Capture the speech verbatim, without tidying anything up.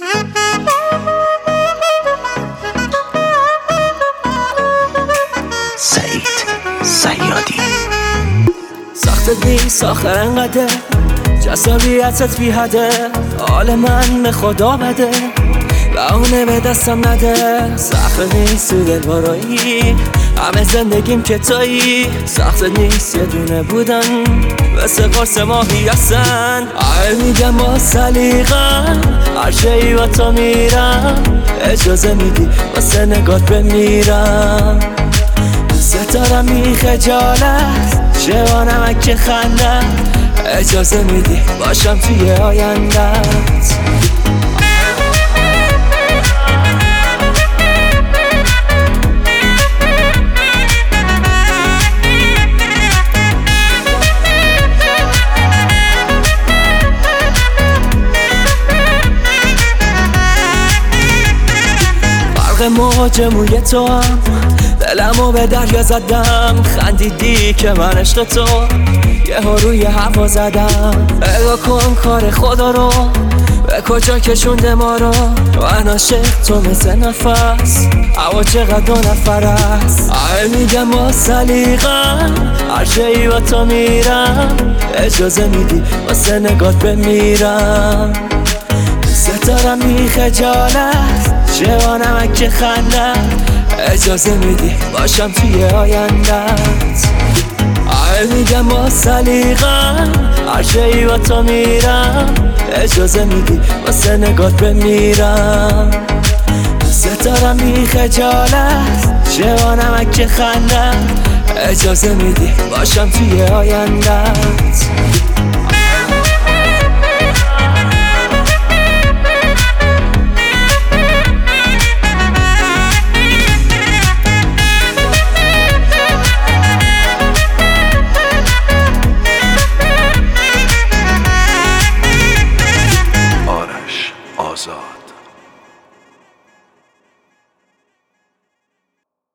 سعید صیادی. سخت نیست آخر انقدر جذابیتت بی حده، حال من به خدا بده و اونه به دستم نده. سخت نیست تو دل بارایی همه زندگیم که تویی، سخت نیست یه دونه بودن مثل قرص ماهی هستن. آره میگم با سلیقم هر شایی با تو میرم، اجازه میدی واسه نگات بمیرم. ستارم می خجالت شوانم که خندت، اجازه میدی باشم توی آیندت. فرق موج موی تو هم دلمو به دریا زدم، خندیدی که من عشق تو یه ها روی هوا زدم. اگه کن کار خدا رو به کجا کشونده ما رو، من عاشق تو مثل نفس هوا چقدر دو نفر است. آره میگم با سلیقم هر شایی با تو میرم، اجازه میدی واسه نگات بمیرم. ستارم می خجالت شوانم که خندت، اجازه میدی باشم توی آیندت. آره میگم با سلیقم هر شایی با تو میرم، اجازه میدی واسه نگات بمیرم. ستارم می خجالت شوانم که خندت، اجازه میدی باشم توی آیندت. آزاد.